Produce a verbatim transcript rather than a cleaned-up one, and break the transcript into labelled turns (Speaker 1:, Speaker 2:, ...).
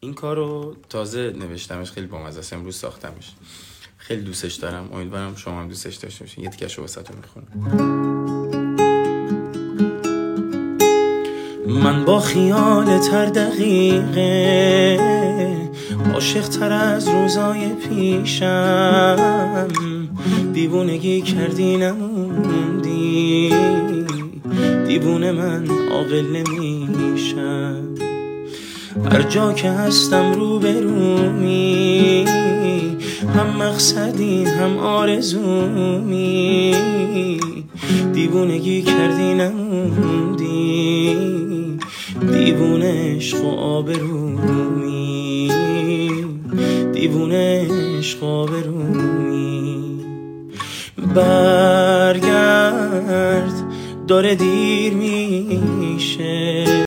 Speaker 1: این کارو تازه نوشتمش، خیلی بامزه است، امروز ساختمش. خیلی دوستش دارم، امیدوارم شما هم دوستش داشته باشین. یه تیکه‌شو واسهتون میخونم. من با خیال تر دقیقه عاشق تر از روزای پیشم، دیوونگی کردی نموندی، دیوونه من عاقل نمیشم. هر جا که هستم رو برومی، هم مقصدی هم آرزومی، دیوونگی کردی نموندی، دیوونه عشق و آبرومی، دیوونه عشق و آبرومی. برگرد داره دیر میشه.